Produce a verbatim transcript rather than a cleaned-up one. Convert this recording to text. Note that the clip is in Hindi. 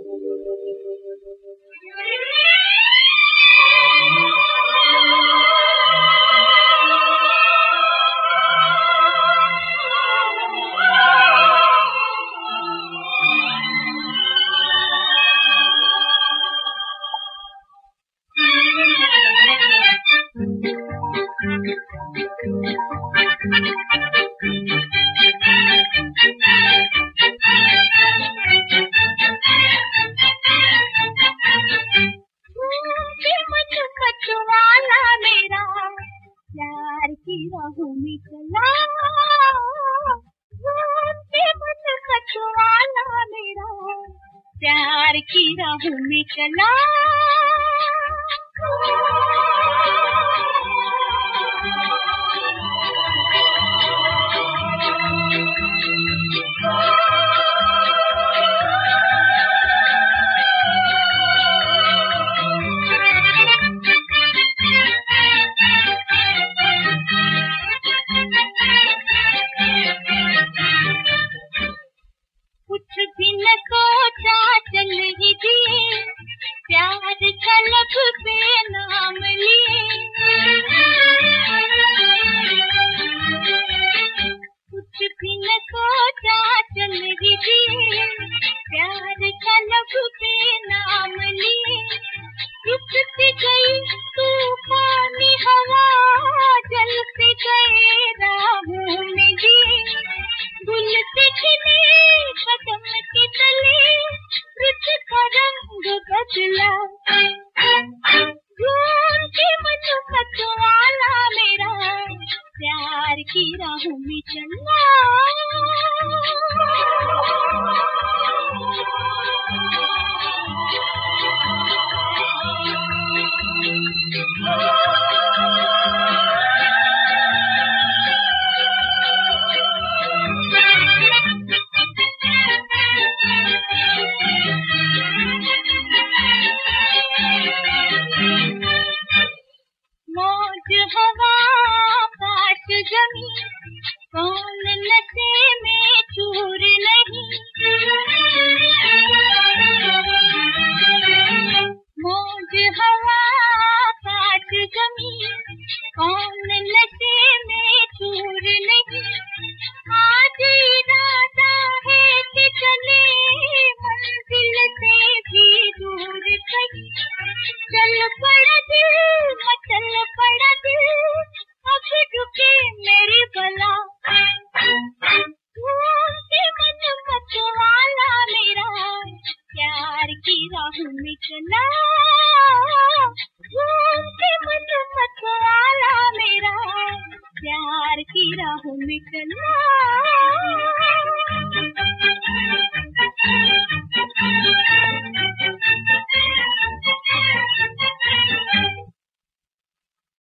प्यार की राहों में चला, मन खतवाला मेरा प्यार की राहों में चला। कुछ भी न सोचा चल ही दिए, प्यार छलक पे नाम लिए। कुछ भी न सोचा चल ही दिए, प्यार छलक पे नाम लिए। रुकती गई तूफानी हवा, जलते गए राहों में दिए। गुल से खिले कदम के तले, रुत का रंग बदला। ढूंढ के मन खतवाला मेरा प्यार की राहों में चला। मौज हवा पास जमी, कौन नशे में चूर नहीं। मौज हवा पास जमी, कौन नशे में चूर नहीं। आज इरादा है कि चले मंजिल से भी दूर कहीं। चल पड़ा दिल मचल पड़ा दिल, अब डूबे मेरी बला। ढूंढते मन मतवाला मेरा प्यार की राहों में चला। ढूंढते मन मतवाला मेरा प्यार की राहों में चला।